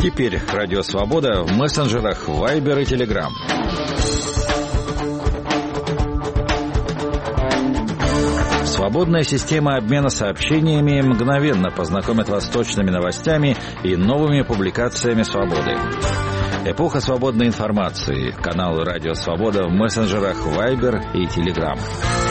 Теперь Радио Свобода в мессенджерах Viber и Telegram. Свободная система обмена сообщениями мгновенно познакомит вас с точными новостями и новыми публикациями «Свободы». Эпоха свободной информации. Канал «Радио Свобода» в мессенджерах Viber и Telegram.